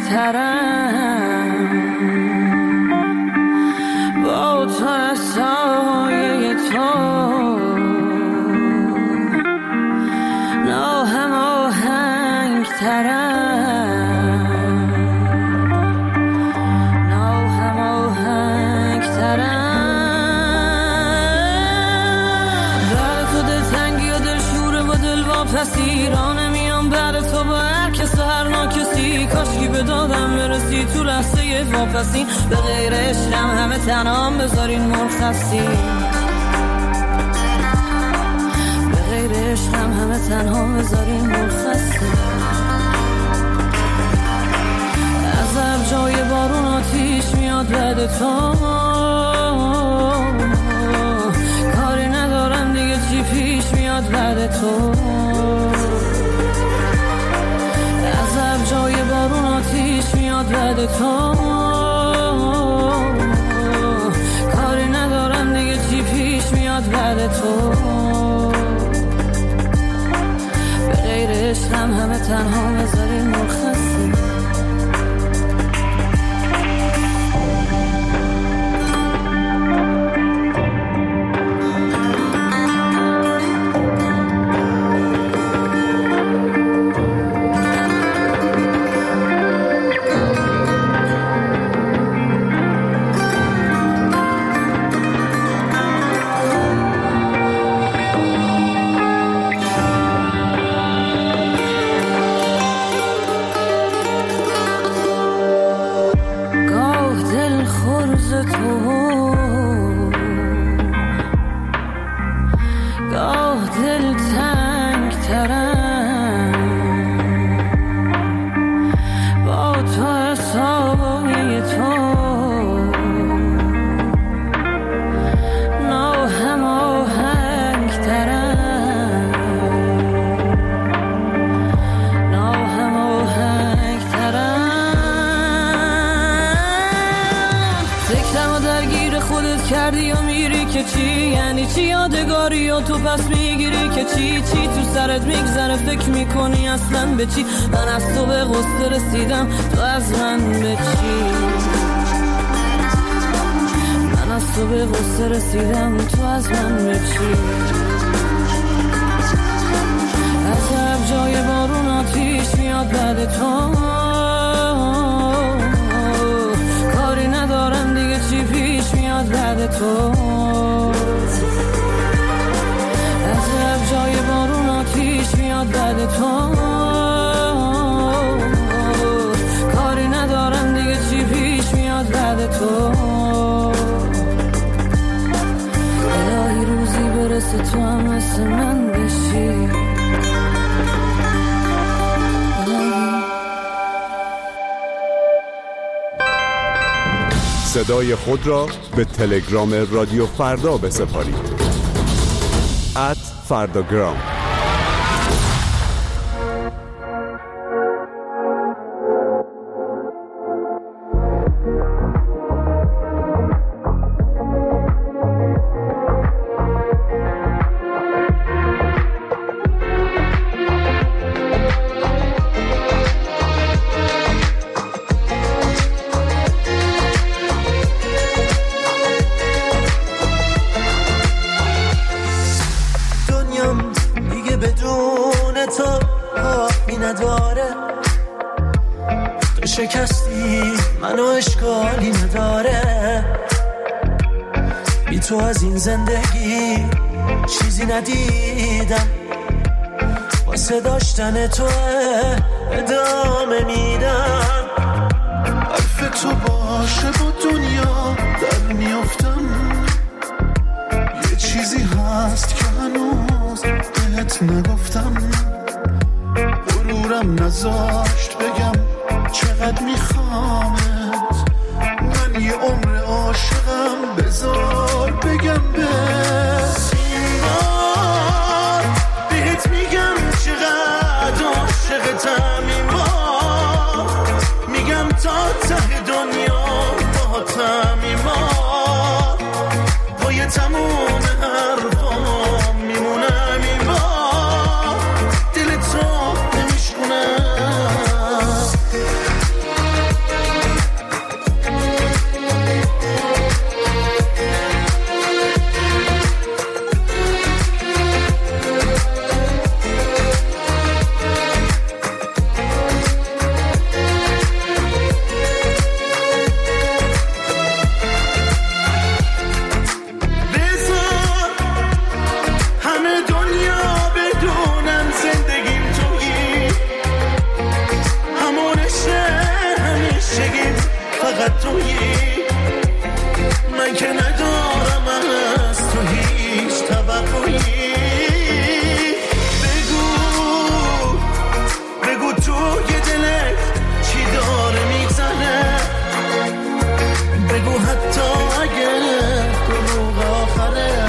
هنگترم با تو سایه تو ناهم آهنگترم پسیرانه میام بر تو با هر کس و هر ناکسی کاشکی به دادم برسی تو لحظه واپسین به غیر عشقم همه تنام بذارین مرخصی به غیر عشقم همه تنها بذارین مرخصی از جای بارون آتیش میاد بعد تو کاری ندارم دیگه چی پیش میاد بعد تو از جای بارون آتیش میاد بعد تو کاری ندارم دیگه چی پیش میاد بعد تو به غیر عشقم همه تنها بذارین مرخصی کردی و میری که چی یعنی چی یادگاری و تو پس میگیری که چی تو سرت میگذره فکر میکنی اصلا به چی من از تو به غصه رسیدم تو از من به چی من از تو به غصه رسیدم تو از من به چی از جای بارون آتیش میاد بعد تو کاری ندارم دیگه چی پیش میاد بعد تو از جای بارون آتیش میاد بعد تو کاری ندارم دیگه چی پیش میاد بعد تو الهی روزی برسه تو هم مثل من بشی صدای خود را به تلگرام رادیو فردا بسپارید @فرداگرام. شکستی منو اشکالی نداره بی تو از این زندگی چیزی ندیدم واسه داشتن تو ادامه میدم حرف تو باشه با دنیا در میافتم یه چیزی هست که هنوز بهت نگفتم غرورم نذاشت بگم چقدر میخوامت من یه عمر عاشقم بذار بگم به سینار بهت میگم چقدر عاشقتم این بار میگم تا ته دنیا با فقط تویی، من که ندارم از تو هیچ توقعی. بگو توی دلت چی داره میگذره، بگو حتی اگه دروغ آخره،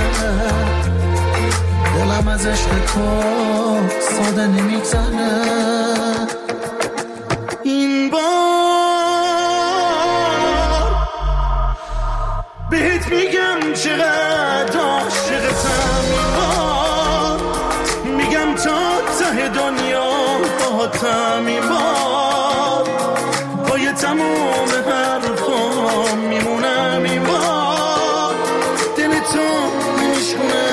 دلم از عشق تو ساده نمیگذره. این بار بهت میگم چقدر عاشقتم، این بار میگم تا ته دنیا باهاتم، این بار پای تموم حرفام میمونم، این بار دل تو نمیشکنم.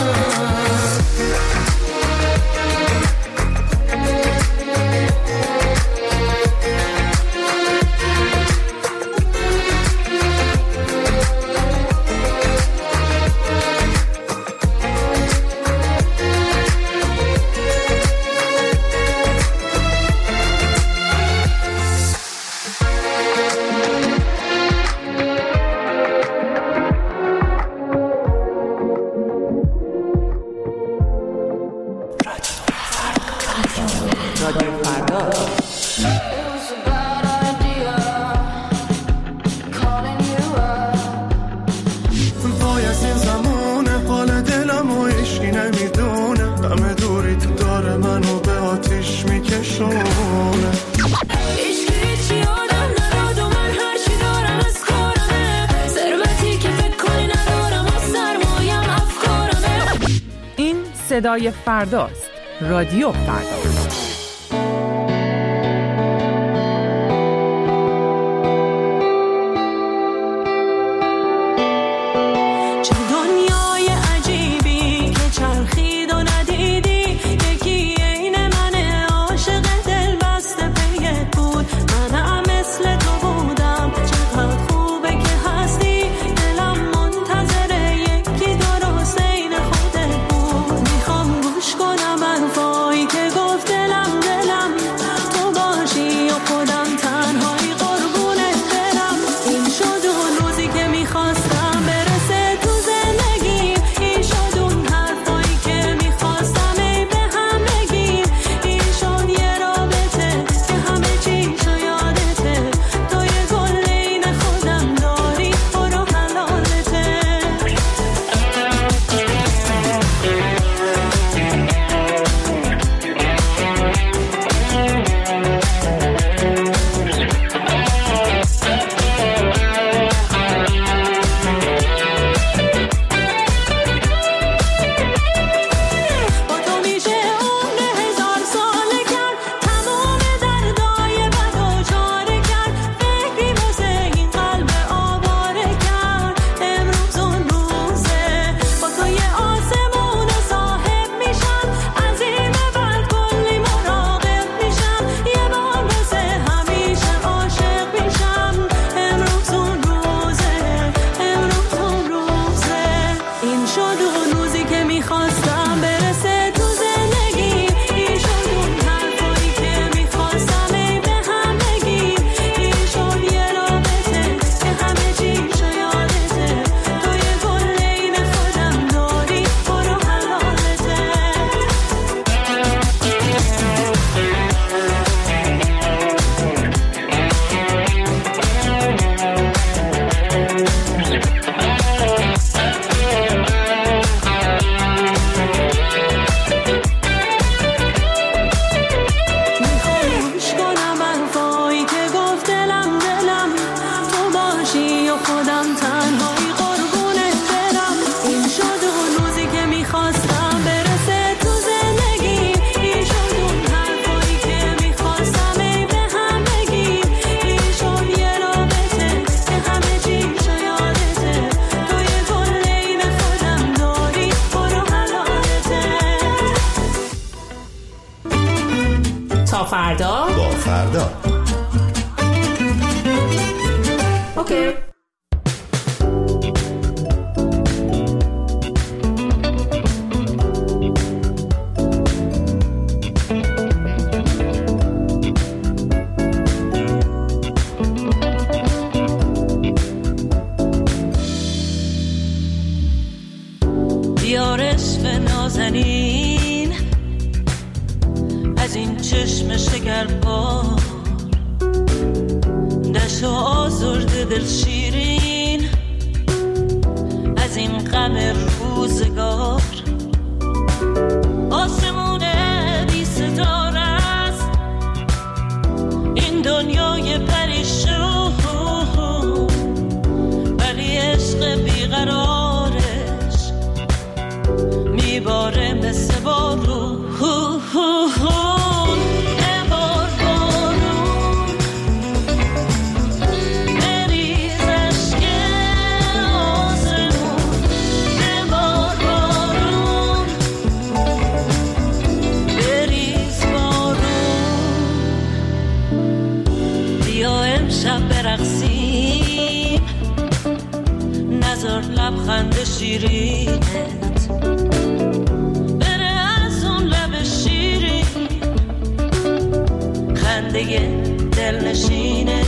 صدای فرداست. رادیو فردا. گوش کنم حرفایی که گفت دلم دل شیرین از این غم روزگار. آسمون بی ستاره است این دنیای پریشون، ولی عشق بیقرارش میباره مثل بارون. برقصیم نظر لبخند شیرینت بره از اون لب شیرین، خنده دل نشینه.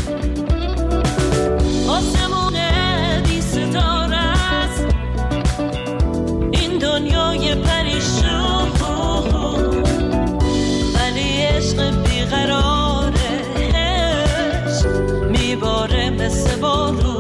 آسمون بی ستاره است این دنیای پریشون، ولی عشق بیقرارش میباره مثل بارون.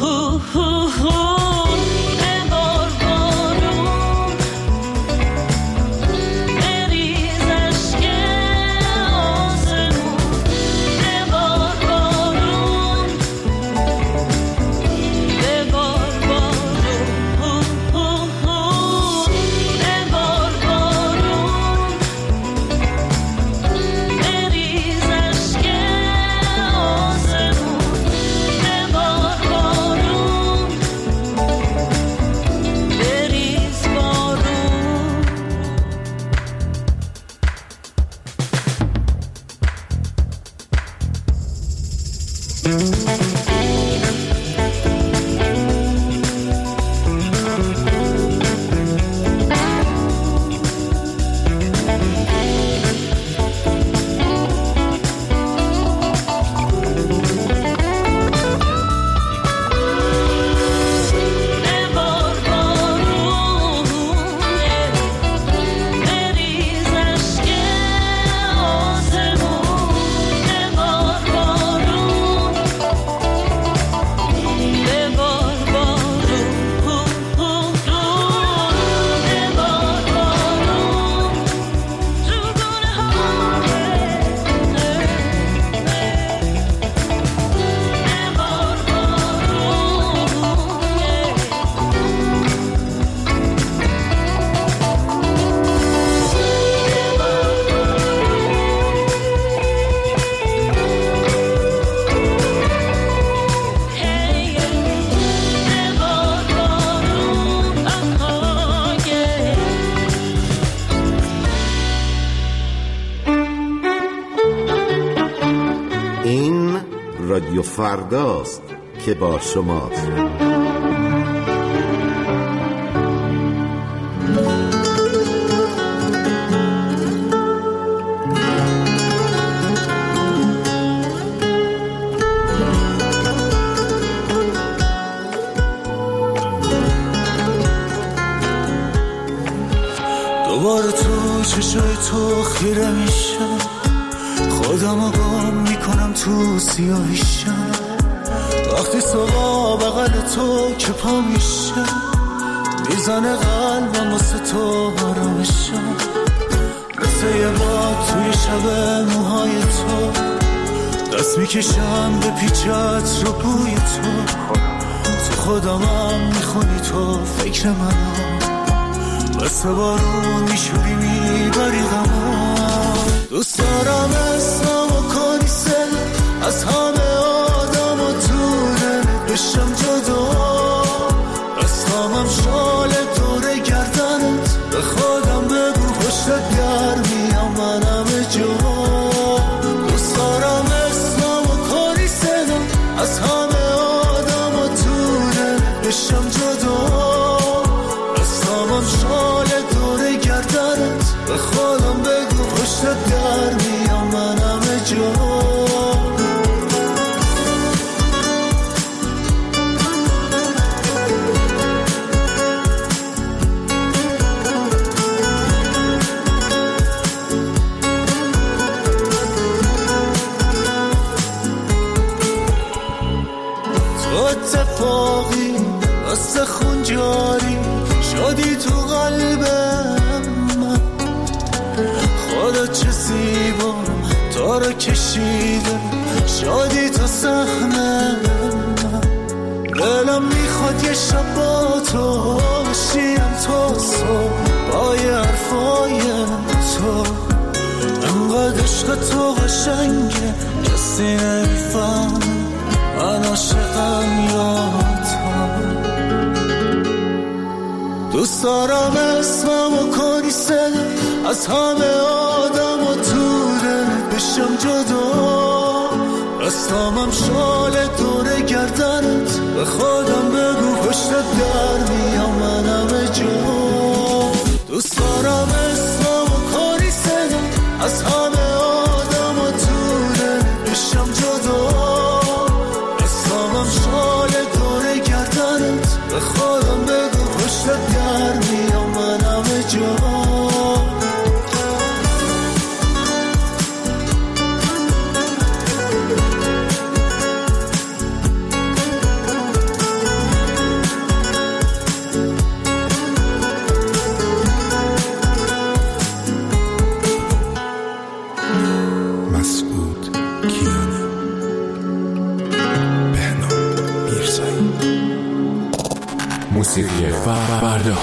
رادیو فرداست که با شماست. دوباره تو چشای تو خیره میشم، خودمو گم میکنم تو سیاهیشم. وقتی صبح بغل تو که پا میشم، میزنه قلبم واسه تو آرامشم. مثل یه باد توی شب موهای تو، دست میکشم به پیچت رو بوی تو. تو خودمم میخونی تو فکر منم، مثل بارون میشوری میبری غمم. دوست دارم اسممو کنی سن از همه آدم و دورت بشم جدا. دستامم شال دور گردنت، به خودم بگو پشتت گرمیم من همه جا. دوست دارم اسممو کنی سن از همه آدم و دورت بشم جدا. دستامم شال دور گردنت، به خودم بگو پشتت گرمیم من همه جا. اتفاقی واسه خون جاری شدی تو قلبم من. خدا چه زیبا تو رو کشیده شدی تو سحنم من. دلم میخواد یه شب با تو باشیم تا صبح با یه حرفای تو. انقدر عشق تو قشنگه کسی نمیفهمه من عاشقم یا تو. دوست دارم اسممو کنی صدا از همه آدم و تو دلت بشم جدا. رستامم شال دور گردنت به خودم بگو پشت در میام من همه جا. دوست دارم اسممو کنی صدا از همه آدم و تو دلت بشم جدا. رستامم شال دور گردنت به خودم بگو پشت در میام من همه جا. موسیقی فردا.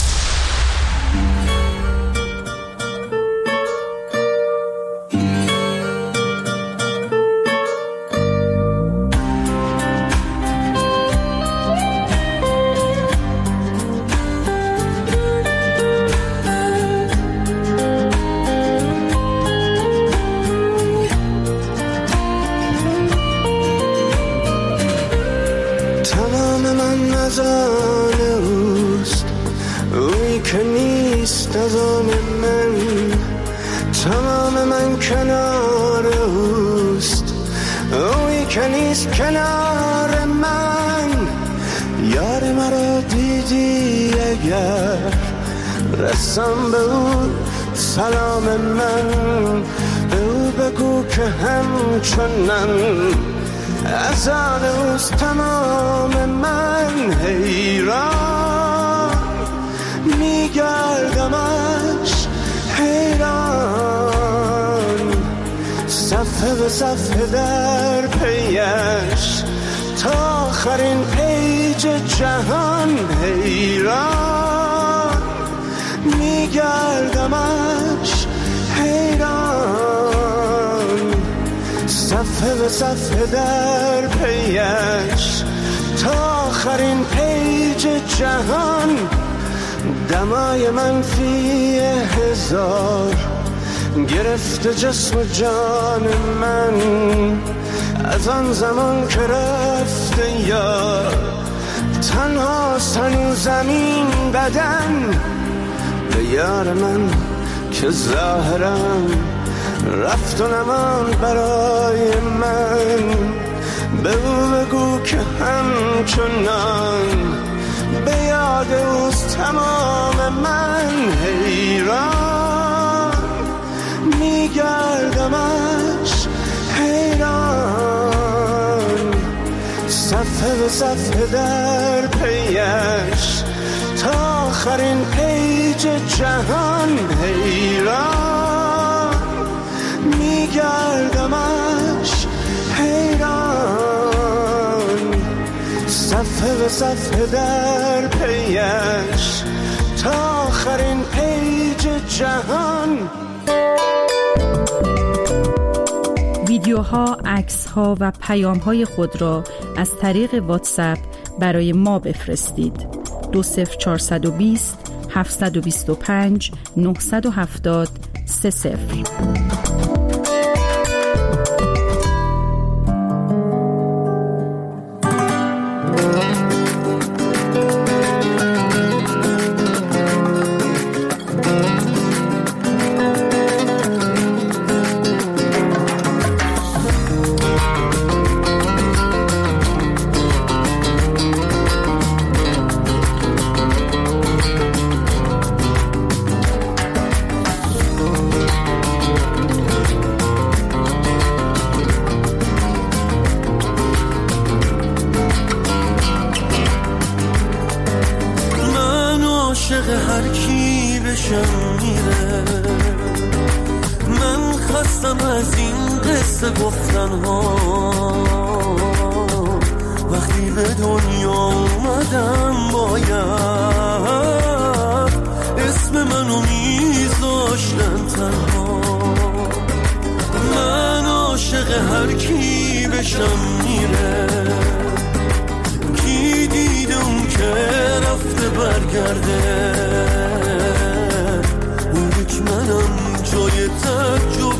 کنار من یار مرا دیدی اگر رسم به او سلام من. به او بگو که همچنان از آن اوست تمام من. حیران میگردمش حیران صفحه به صفحه در پیش تا آخرین پیج جهان. حیران میگردمش حیران صفحه به صفحه در پیش تا آخرین پیج جهان. دمای منفی 1000 گرفته جسم و جان من از آن زمان که رفته یار. تنها هنوز زمین بدن به یار من که ظاهرم رفت و نمان برای من. به او بگو که همچنان به یاد اوست تمام من. حیران میگردمش حیران صفحه به صفحه در پیش تا آخرین پیج جهان. حیران میگردمش حیران صفحه به صفحه در پیش تا آخرین پیج جهان. ویدیوها، عکس‌ها و پیام‌های خود را از طریق واتساپ برای ما بفرستید. 20420 725 970 30. وقتی به دنیا اومدم باید اسم منو میذاشتن تنها. من عاشق هر کی بشم میره، کی دیده اون که رفته برگرده. اون یک منم جای تعجب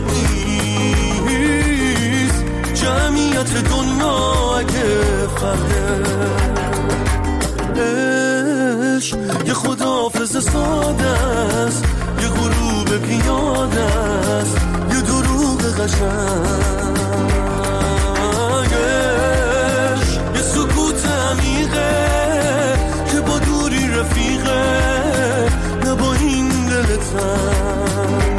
نیست، جمعیت دنیا اگه فرده. عشق یه خداحافظ ساده است، یه غروب پیاده است، یه دروغ قشنگش، یه سکوت عمیقه که با دوری رفیقه، نه با این دل تنگ.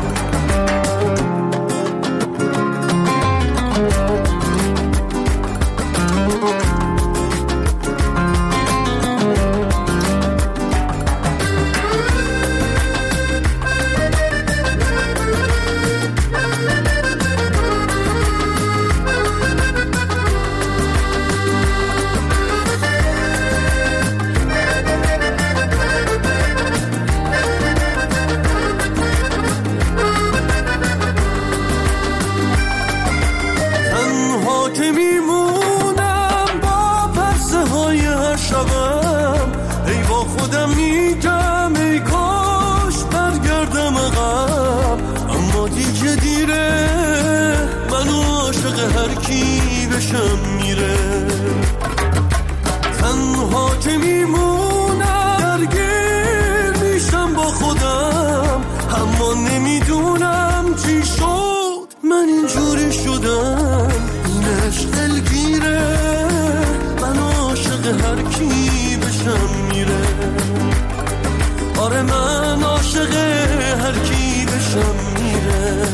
تنها که میمونم درگیر میشم با خودم، اما نمیدونم چی شد من اینجوری شدم. این عشق دلگیره، من عاشق هر کی بشم میره. آره من عاشق هر کی بشم میره.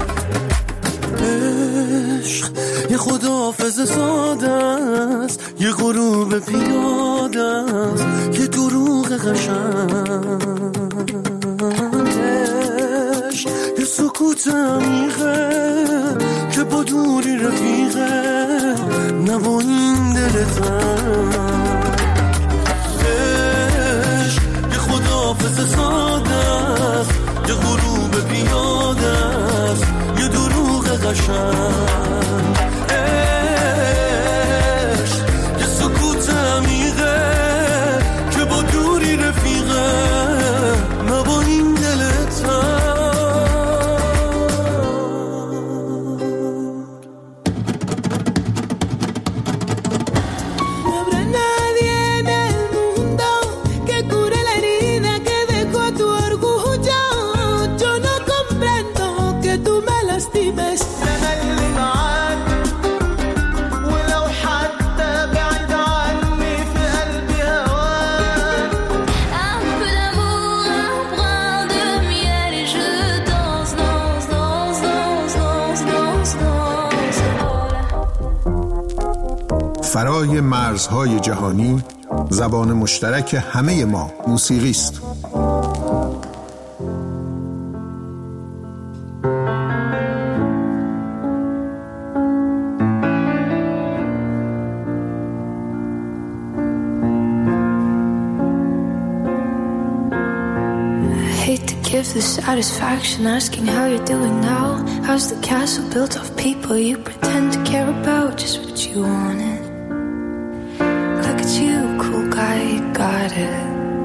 عشق یه خداحافظ ساده است، یه غروب پیاده است، یه دروغ قشنگش، یه سکوت عمیقه که با دوری رفیقه، نه با این دل تنگ. عشق یه خداحافظ ساده است، یه غروب پیاده است، یه دروغ قشنگ. عشق یه سکوت عمیقه که با دوری رفیقه، نه با این دل تنگ. فرای مرزهای جهانی، زبان مشترک همه ما موسیقی است. Give the satisfaction asking how you're doing now. How's the castle built of people you pretend to care about? Just what you wanted. Look at you, cool guy, you got it.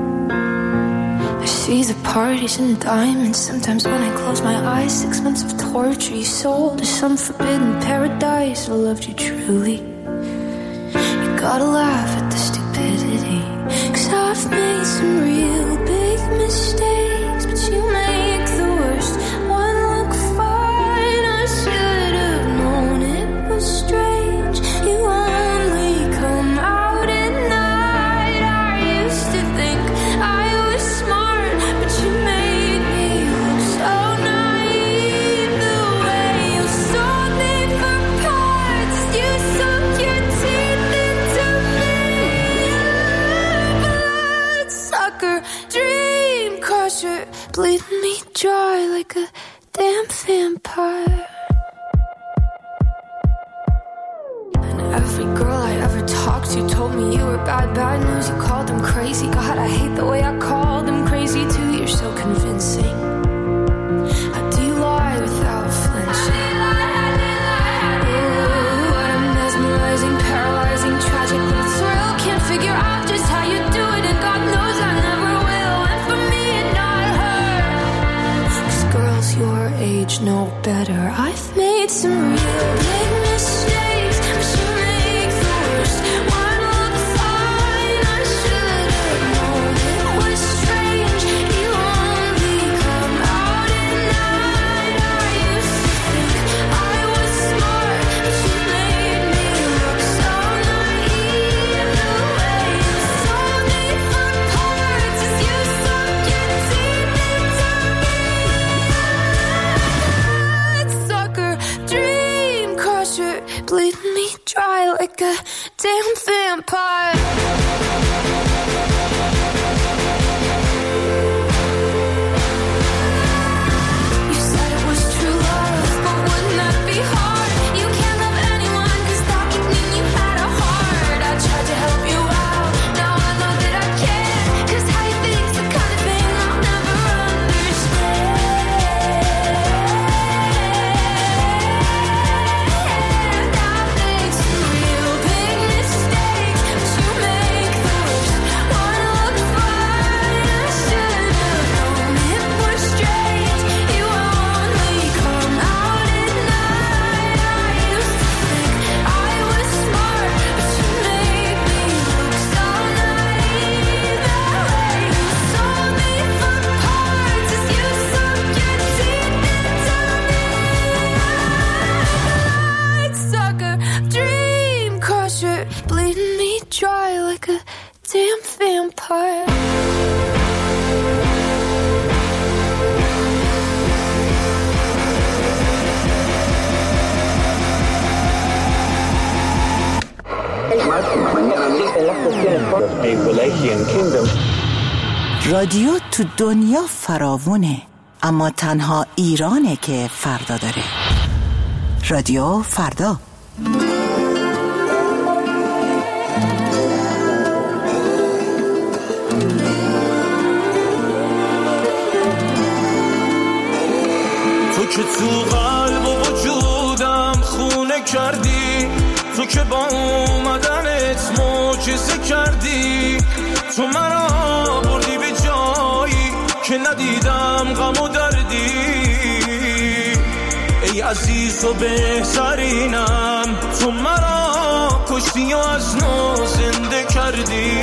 I see the parties and the diamonds. Sometimes when I close my eyes, 6 months of torture you sold to some forbidden paradise. I loved you truly. You gotta laugh at the stupidity, 'cause I've made some real big mistakes, but you make the worst one look fine. I should have known it was strange. You only come out at night. I used to think I was smart, but you made me look so naive. The way you sold me for parts, you sunk your teeth into me. Bloodsucker, dream crusher, bleeding me dry like a damn vampire. And every girl I ever talked to told me you were bad news. You called them crazy. God, I hate the way I called them crazy too. You're so convincing. How do you lie without flinching? Ooh, what a mesmerizing, paralyzing, tragic little thrill. Can't figure out just how you do it, and God knows I never will. And for me and not her, 'cause girls your age know better. I've made some real big mistakes, but you make the worst one look fine. I should have known it was strange. You only come out at night. I used to think I was smart, but you made me look so naive. The way you sold me for parts as you sunk your teeth into me. Sucker, dream crusher, bleeding me dry like a damn vampire. You said it was true love, but wouldn't that be hard? You can't love anyone 'cause that could mean you had a heart. I tried to help you out, now I know that I can't, 'cause how you think's the kind of thing I'll never understand. I've made some real big mistakes, but you make the worst one look fine. I should have known it was strange. You only come out at night. I used to think I was smart, but you made me look so naive. The way you sold me for parts as you sunk your teeth into me. Light sucker, dream crusher, bleeding me dry like a damn vampire. رادیو تو دنیا فراوونه، اما تنها ایرانه که فردا داره. رادیو فردا. تو که تو قلب و وجودم خونه کردی، تو که با اومدنت معجزه کردی، تو مرا بردی به جایی که ندیدم غم و دردی. ای عزیز و بهترینم، تو مرا کشتی و از نو زنده کردی.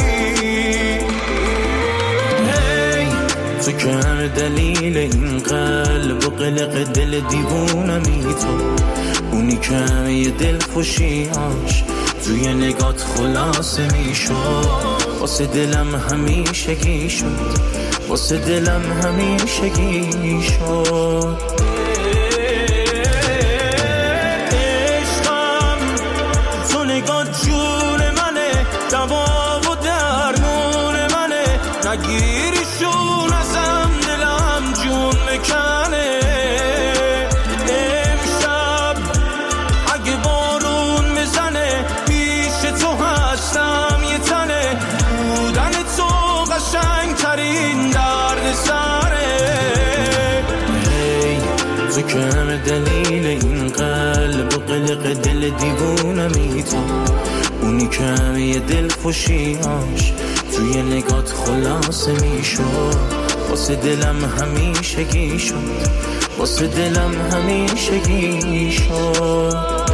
تو که همه دلیل این قلب و قلق دل دیوونمی، تو اونی که همه دل خوشیاش توی نگات خلاصه میشد. واسه دلم همیشگی شد، واسه دلم همیشگی شد. عشقم تو نگات جون منه، دوا و درمون منه، نگیریشون ازم دلم جون مکنه. امشب اگه بارون میزنه پیش تو هستم یه تنه، بودن تو قشنگ ترین درد سره. تو که همه دلیل این قلب و قلق دل دیوونمی، تو اونی که همه دل خوشیاش توی نگات خلاصه میشد. واسه دلم همیشگی شد، واسه دلم همیشگی شد.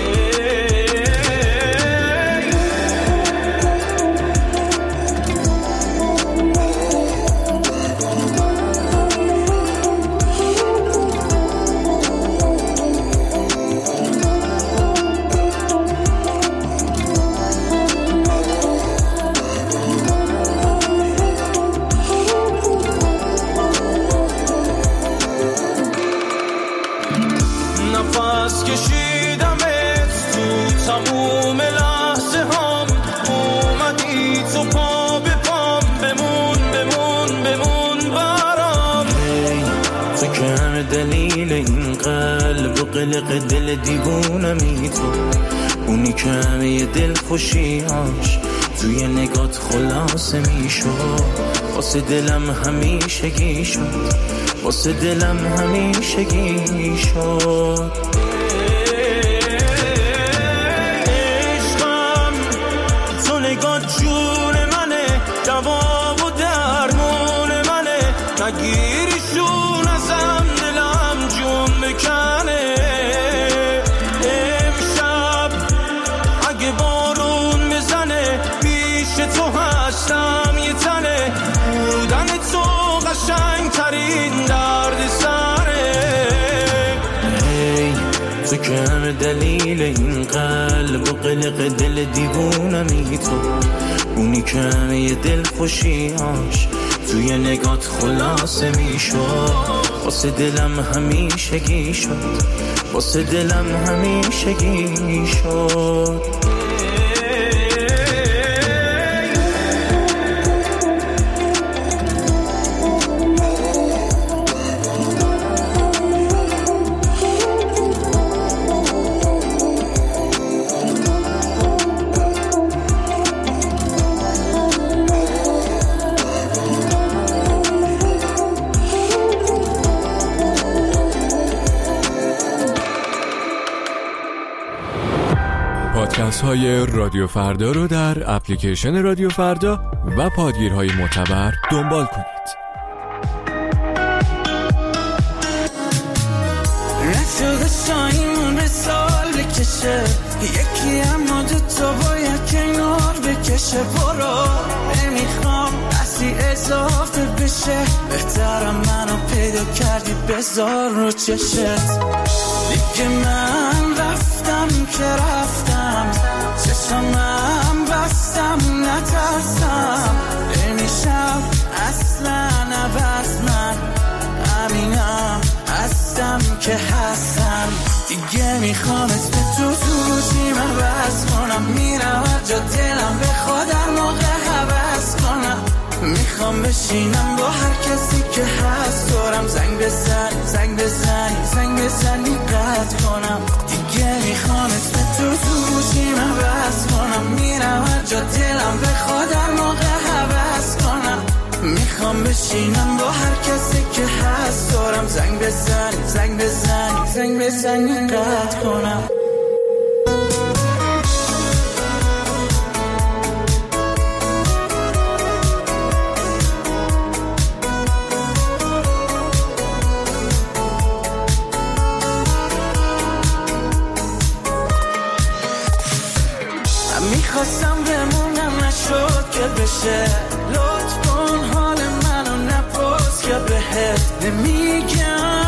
نفس کشیدمت تو تموم لحظه هم، اومدی تو پا به پام، بمون بمون بمون برام. تو که همه دلیل این قلب و قلق دل دیوونمی، تو اونی که همه دل خوشیاش توی نگات خلاصه میشد. واسه دلم همیشگی شد، واسه دلم همیشگی شد. عشقم تو نگات جون منه، دوا و درمون منه، نگیریشون ازم دلم جون بکنه. امشب اگه بارون بزنه پیش تو هستم یه تنه، بودن تو قشنگ ترین درد سره. تو که همه دلیل این قلب و قلق دل دیوونمی تو، اونی که همه دل خوشیاش توی نگات خلاصه میشد. واسه دلم همیشگی شد، واسه دلم همیشگی شد. پادکست های رادیو فردا رو در اپلیکیشن رادیو فردا و پادگیرهای معتبر دنبال کنید. نشده شایمون به سال بکشه یکی، اما دوتا باید کنار بکشه. برو نمیخوام اصلی اضافه بشه، بهترم منو پیدا کردی بذار رو چشت. دیگه من رفتم که رفتم، چشمم بستم نترسم. نمیشم اصلا عوض، من همینم هستم که هستم. دیگه میخوام اسم تو گوشیم عوض کنم، میرم هر جا دلم بخواد هر موقع حوض کنم. میخوام بشینم با هر کسی که هست دورم، زنگ بزنی زنگ بزنی زنگ بزنی قطع کنم. دیگه میخوام اسم تو گوشیم عوض کنم، میرم هر جا دلم بخواد هر موقع حوض کنم. میخوام بشینم با هر کسی که هست دورم، زنگ بزنی زنگ بزنی زنگ بزنی قطع کنم. میخواستم بمونم نشد که بشه، لطف کن حال منو نپرس که بهت نمیگم.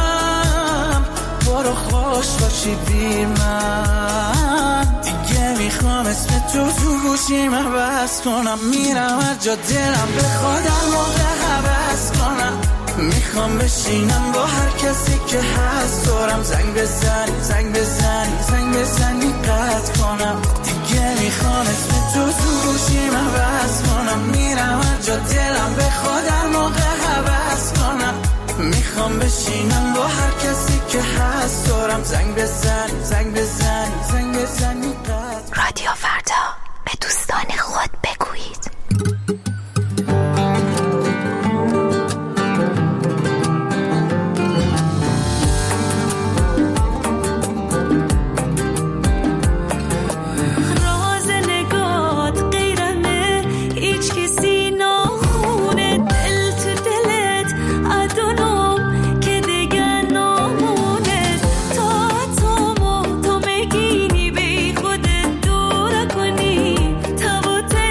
برو خوش باشی بی من، دیگه میخوام اسم تو گوشیم عوض کنم. میرم هر جا دلم بخواد هر موقع حوض کنم. میخوام بشینم با هر کسی که هست دورم، زنگ بزنی زنگ بزنی زنگ بزنی قطع کنم. دیگه میخوام اسم تو گوشیم عوض کنم، میرم هر جا دلم بخواد هر موقع حوض کنم. میخوام بشینم با هر کسی که هست دورم، زنگ بزنی زنگ بزنی زنگ بزنی قطع. رادیو فردا، به دوستان خود بگویید. تو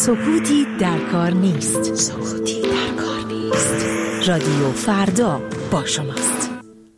سکوتی در کار نیست. سکوتی در کار نیست. رادیو فردا با شماست.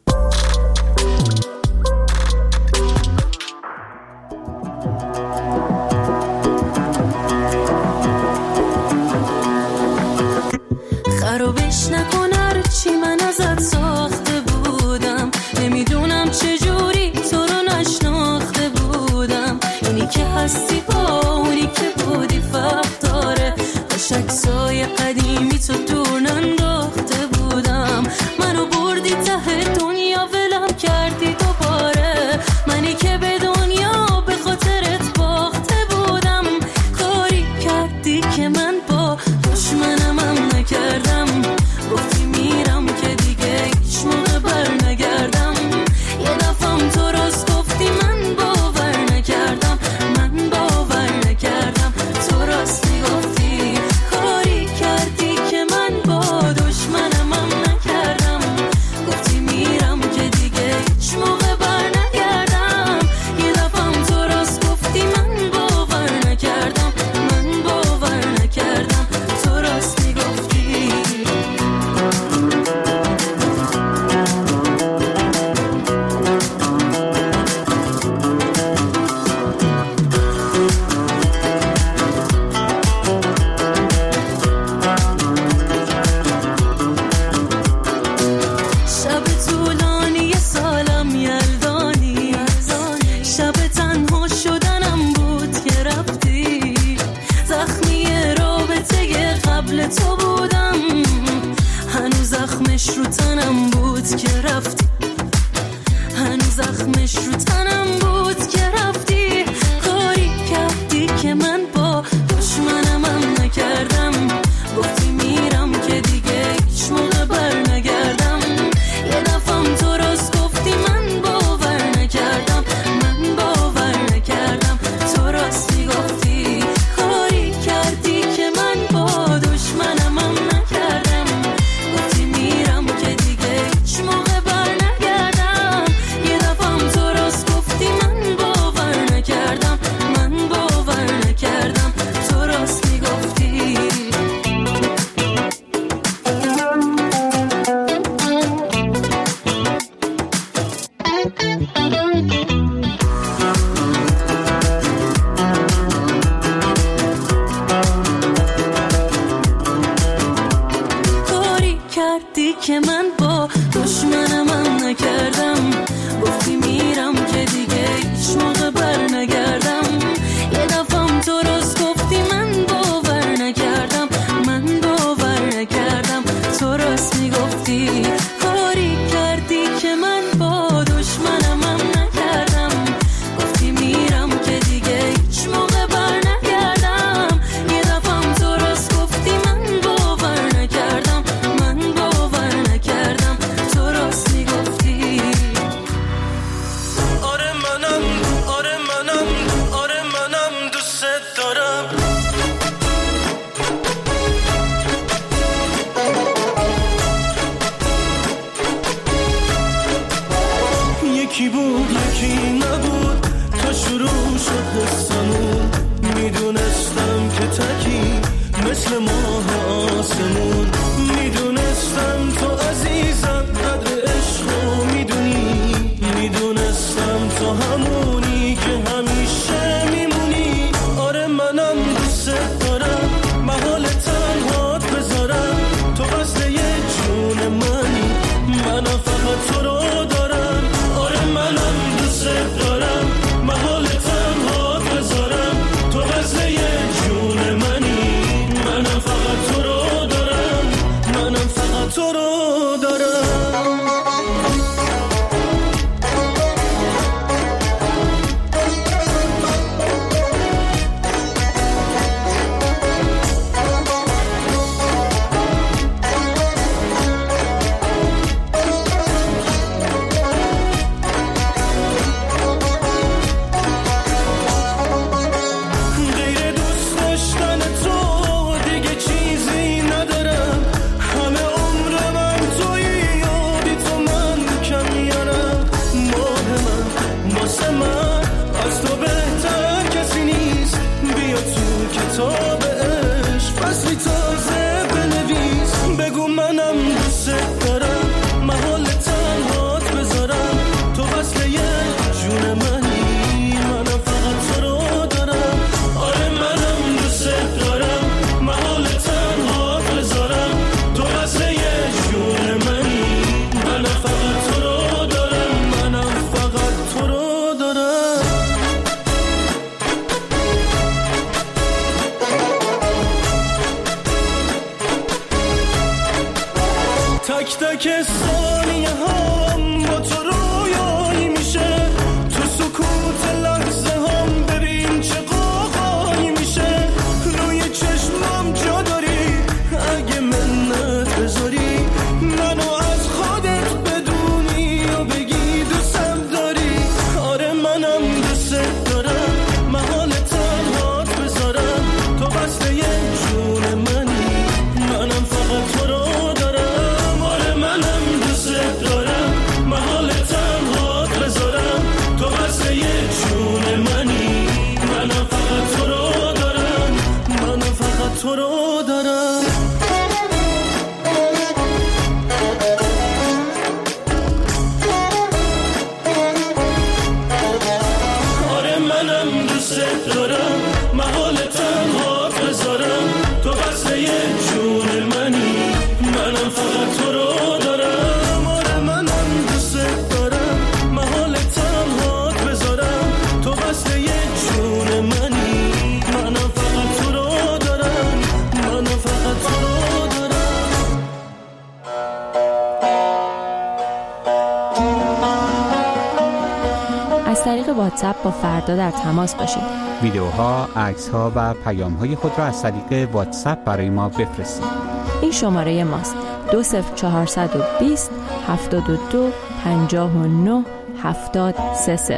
خرابش نکن هر چی من ازت ساخته بودم، نمیدونم چجوری تو رو نشناخته بودم. اینی که هستی با اونی که بودی فرق داره، باش عکسای قدیمی تو دور ننداخته بودم. منو بردی ته دنیا ولم کردی دوباره، منی که به دنیا به خاطرت باخته بودم. کاری کردی که من با دشمنم هم نکردم، گفتی میرم که دیگه هیچ موقع بر نگردم. یه دفعم تو راست گفتی من باور نکردم، من باور نکردم. تو راست میگفتی کاری کردی که من با دشمنم هم نکردم، گفتی میرم که دیگه هیچ موقع بر نگردم. یه دفعم تو راست گفتی من باور نکردم، من باور نکردم. تو راست میگفتی. شب طولانی سالم یلدانی، شب تنها شدنم بود که رفتی. زخمی رابطه قبل تو بودم، هنوز زخمش رو تنم بود که رفتی. هنوز زخمش رو تنم بود که رفتی. کاری کردی که من با دشمنم هم نکردم، گفتی میرم که دیگه هیچ موقع بر نگردم. یه دفعم تو راست گفتی من باور نکردم، من باور نکردم. تو راست میگفتی کاری کردی که من با دشمنم هم نکردم، گفتی میرم که دیگه هیچ موقع بر نگردم. یه دفعم تو راست گفتی من باور نکردم، من باور نکردم. تو راست میگفتی. کاری کردی که من با دشمنم هم نکردم، گفتی میرم که دیگه هیچ موقع بر نگردم. یه دفعم تو راست گفتی من باور نکردم، من باور نکردم. تو راست میگفتی کاری کردی که من با دشمنم هم نکردم، گفتی میرم که دیگه هیچ موقع بر نگردم. یه دفعم تو راست گفتی من باور نکردم، من باور نکردم. تو راست میگفتی. آره منم، آره منم، آره منم دوست دارم. یکی بود یکی نبود، تا شروع شد قصه‌مون. میدونستم که تکی مثل ماه آسمون، میدونستم تو عزیزم قدر عشقو میدونی، میدونستم تو همونی که همیشه میمونی. آره منم دوست دارم، محال تنهات بذارم. تو قصد یه جون منی، منم فقط تو رو دارم. آره منم دوست دارم، محال تنهات بذارم. تو قصد یه جون منی، منم فقط تو رو دارم. که ثانیه هم با تو رویایی میشه، تو سکوت لحظه هم ببین چه قاقایی میشه. روی چشمم جا داری اگه منت بذاری، منو از خودت بدونی و بگی دوستم داری. آره منم دوست دارم، محال تنهات بذارم، تو بسته یه جون منی، منم فقط تو رو دارم. آره منم دوست دارم، محال تنهات بذارم، تو بسته یه جون منی، منم فقط تو رو دارم، منم فقط تو رو دارم. آره منم دوست دارم، محال تنهات بذارم، تو بسته یه جون منی، منم فقط تو رو دارم. آره منم دوست دارم، محال تنهات بذارم، تو بسته یه جون منی، منم فقط تو رو دارم، منم فقط تو رو دارم. از طریق واتساپ با فردا در تماس باشید. ویدیوها، عکس‌ها و پیام‌های خود را از طریق واتساپ برای ما بفرستید. این شماره ماست: 20420 72 59 730.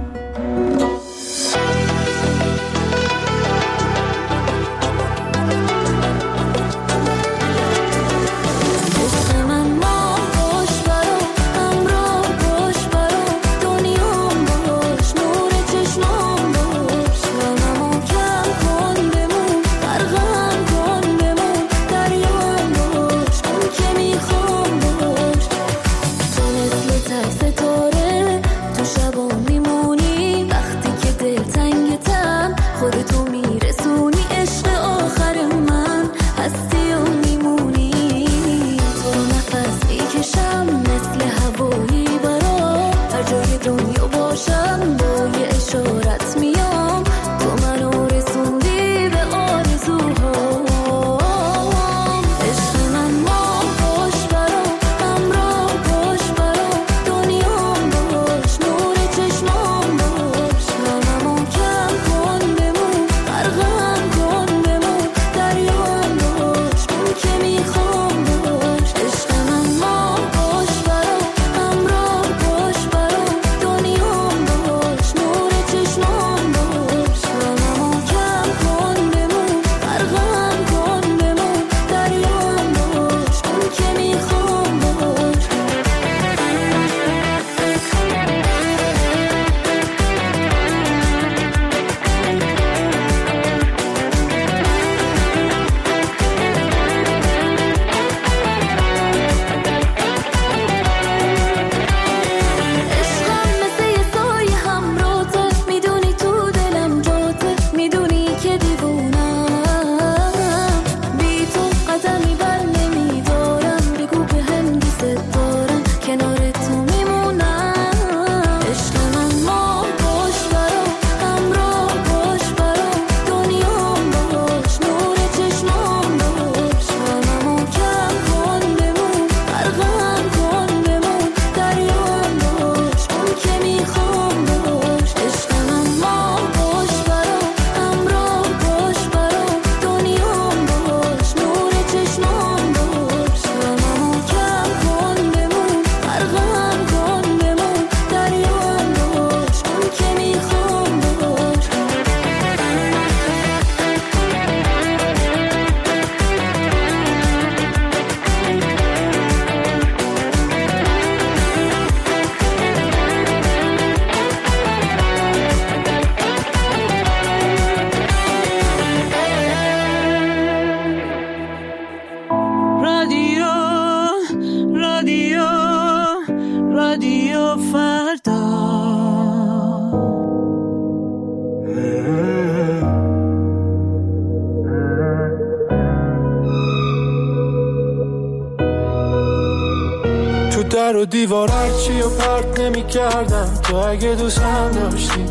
در و دیوار هرچی و پرت نمی کردم تو اگه دوست هم داشتی.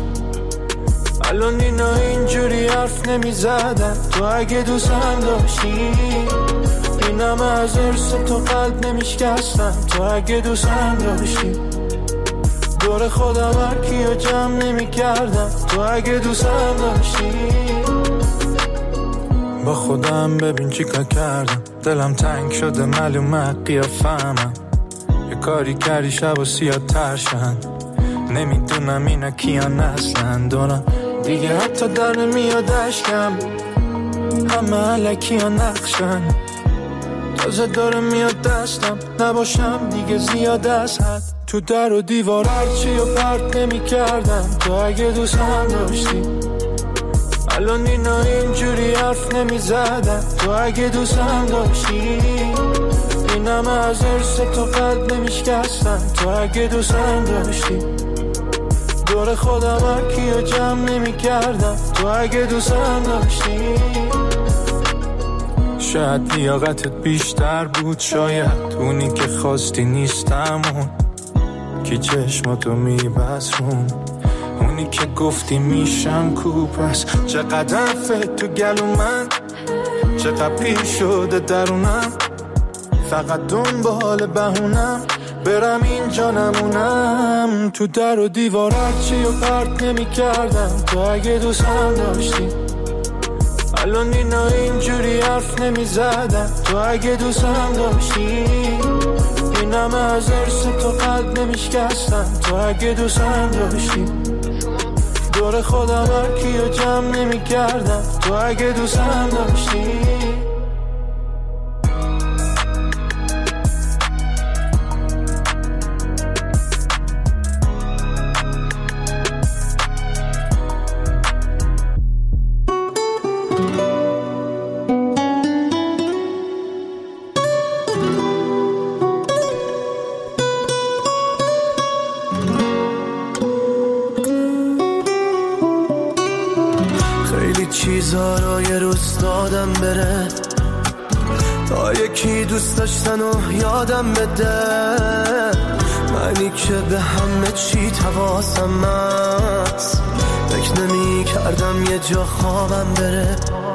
الان اینجوری حرف نمی زدم تو اگه دوست هم داشتی. اینم از ارث تو قلب نمیشکستم. تو اگه دوستم داشتی دور خودم هر کیو جمع نمی کردم. تو اگه دوستم داشتی با خودم ببین چی کار کردم. دلم تنگ شده معلومه قیافه‌مم. یه کاری کردی شب و سیاه ترشن. نمیدونم اینا کیان اصلا دارم دیگه حتی در نمیاد اشکم. همه علکی ها نقشن تازه داره میاد دستم. نباشم دیگه زیاد از حد. تو در و دیوار هرچی و پرت نمی کردم. تو اگه دوستم داشتی الان اینا اینجوری حرف نمی زدم. تو اگه دوستم داشتی اینم از ارث تو قلب نمی شکستم. تو اگه دوستم داشتی دور خودم هر کیو جمع نمی کردم. تو اگه دوستم داشتی شاید لیاقتت بیشتر بود. شاید اونی که خواستی نیستم. اون که چشماتو میبسون. اونی که گفتی میشم کوپس. چقدر حرفت تو گلو من چقدر پیر شده درونم. فقط دنبال بهونم برم اینجا نمونم. تو در و دیوار هرچی و پرت نمی کردم. تو اگه دوستم داشتی الان اینا اینجوری حرف نمی زدم. تو اگه دوستم داشتی اینم از ارث تو قلب نمی شکستم. تو اگه دوستم داشتی دور خودم هر کیو جمع نمی کردم. تو اگه دوستم داشتی چیزا رو یه روز دادم بره تا یکی دوست داشتن و یادم بده. منی که به همه چی حواسم هست. فکر نمی کردم یه جا خوابم بره.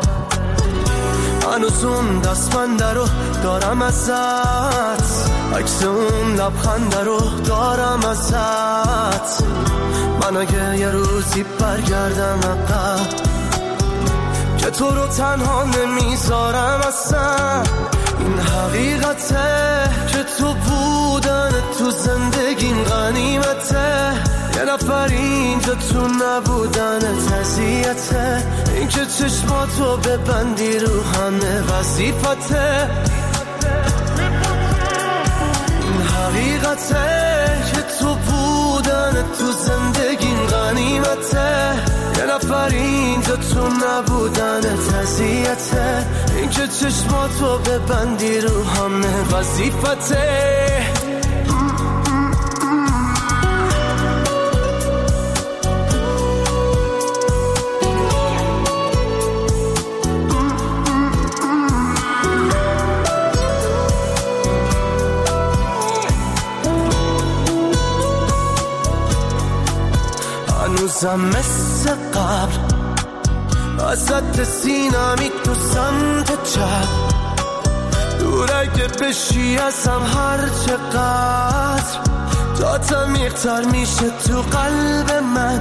هنوز اون دستبنده رو دارم ازت. عکس اون لبخنده رو دارم ازت. من اگه یه روزی برگردم عقب که تو رو تنها نمیذارم اصلا. این حقیقته که تو بودن تو زندگیم غنیمته. یه نفر اینجا تو نبودن تزیته. این که چشماتو ببندی رو همه وظیفته. این حقیقته که تو بودن تو زندگیم غنیمته. یه نفر اینجا تو نبودن تزیته. این که چشماتو ببندی رو همه وظیفته. هنوزم مثل قبل وسط سینمی تو سمت چپ. دور اگه بشی ازم هر چقدر تا تمیق‌تر میشه تو قلب من.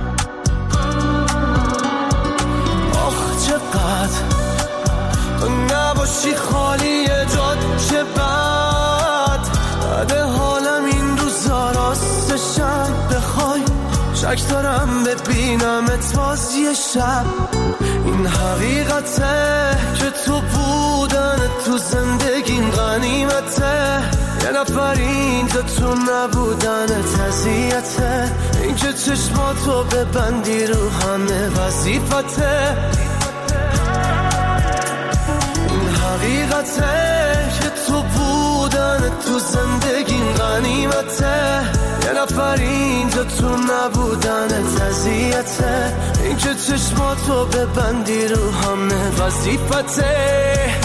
آخ چقدر تو نباشی خالی جاد چه بد. بده حالم این روزا راستشم بخوای. شک دارم ببینمت باز یه شب. این حقیقته که تو بودن تو زندگیم غنیمته. یه نفر اینجا تو نبودن تزیته. این که چشماتو ببندی رو همه وظیفته. این حقیقته که تو بودن تو زندگیم غنیمته. یه نفر اینجا تو نبودن تزیته. این که چشماتو ببندی رو همه وظیفته.